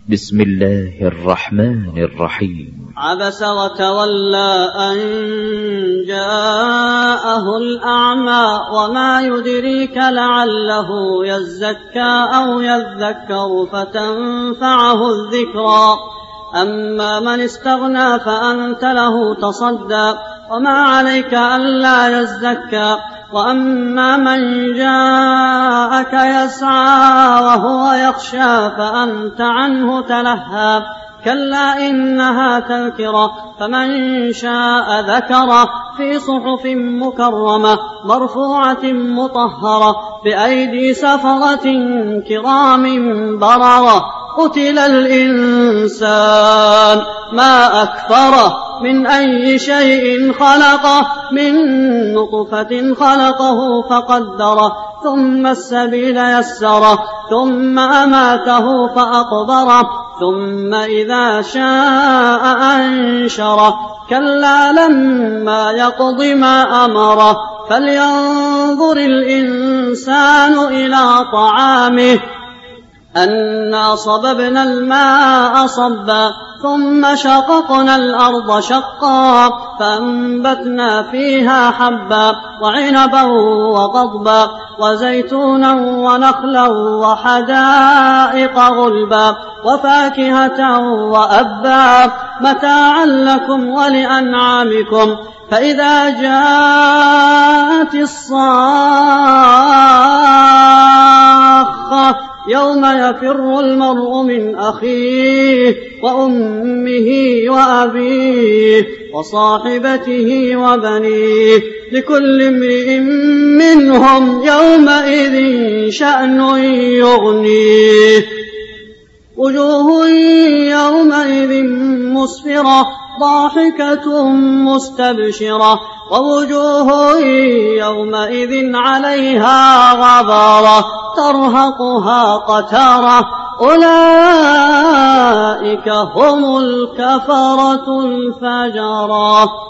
بسم الله الرحمن الرحيم. عبس وتولى أن جاءه الأعمى وما يدريك لعله يزكى أو يذكر فتنفعه الذكرى أما من استغنى فأنت له تصدى وما عليك ألا يزكى وأما من جاءك يسعى وهو يخشى فأنت عنه تلهى كلا إنها تذكرة فمن شاء ذكره في صحف مكرمة مرفوعة مطهرة بأيدي سفرة كرام بررة قتل الإنسان ما أكفره من أي شيء خلقه من نطفة خلقه فقدره ثم السبيل يسره ثم أماته فأقبره ثم إذا شاء أنشره كلا لما يقض ما أمره فلينظر الإنسان إلى طعامه أنا صببنا الماء صبا ثم شققنا الأرض شقا فأنبتنا فيها حبا وعنبا وقضبا وزيتونا ونخلا وحدائق غلبا وفاكهة وأبا متاعا لكم ولأنعامكم فإذا جاءت الصاخة يوم يفر المرء من أخيه وأمه وأبيه وصاحبته وبنيه لكل امرئ منهم يومئذ شأن يغنيه وجوه يومئذ مسفرة ضاحكة مستبشرة ووجوه يومئذ عليها غبرة ترهقها قترة أولئك هم الكفرة الفجرة.